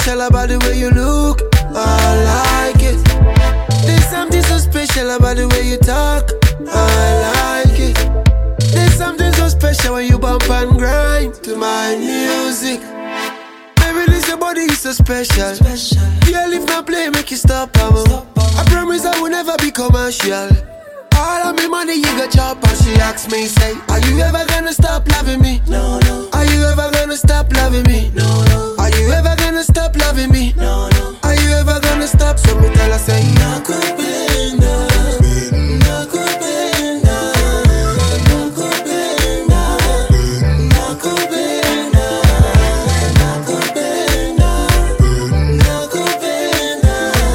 special about the way you look. I like it. There's something so special about the way you talk. I like it. There's something so special when you bump and grind to my music. Baby, this your body is so special. Girl, if not play, make you stop, I promise I will never be commercial. All of me money you got chop. And she asks me, say, are you ever gonna stop loving me? No, no. Are you ever gonna stop loving me? No, no. Are you ever gonna stop loving me? No, no. Are you ever gonna stop? So me tell her, say, nakupenda, nakupenda, nakupenda, nakupenda, nakupenda, nakupenda,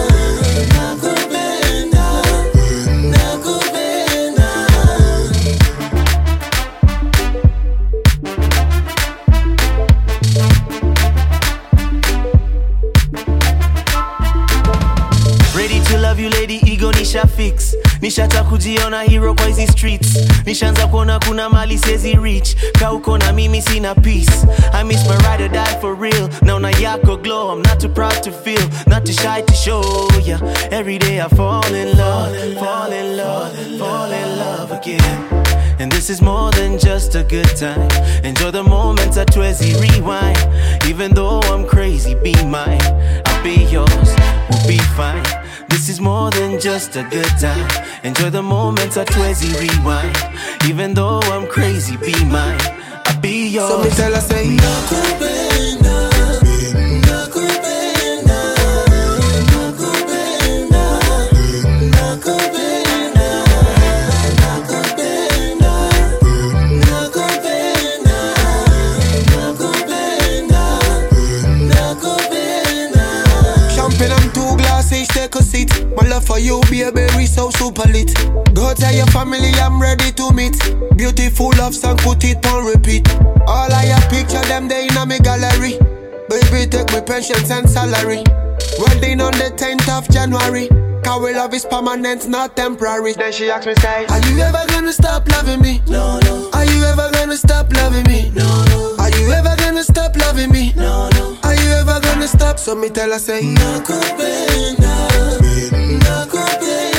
nakupenda, Ready to love you lady, ego nisha fix. Nishata kujiona hero kwa hizi streets. Nishaanza kuona kuna mali sezi reach. Ka uko na mimi sina peace. I miss my ride or die for real. Naona yako glow, I'm not too proud to feel, not too shy to show ya. Every day I fall in love, fall in love, fall in love again. And this is more than just a good time. Enjoy the moments at Twizzy Rewind. Even though I'm crazy, be mine. I'll be yours, we'll be fine. This is more than just a good time. Enjoy the moments at Twizzy Rewind. Even though I'm crazy, be mine. I'll be yours. So me tell her, say, nakupenda, nakupenda, nakupenda, nakupenda, nakupenda, nakupenda, nakupenda, nakupenda. Champagne and 2 glasses, take a seat. My love for you, baby, so super lit. Go tell your family I'm ready to meet. Beautiful love song, put it on repeat. All I have picture them, they in a me gallery. Baby, take my pensions and salary. Wedding on the 10th of January. Cause we love is permanent, not temporary. Then she asked me, say, are you ever gonna stop loving me? No, no. Are you ever gonna stop loving me? No, no. Are you ever gonna stop loving me? No, no. Are you ever gonna stop? So me tell her, say, nakupenda, nakupenda.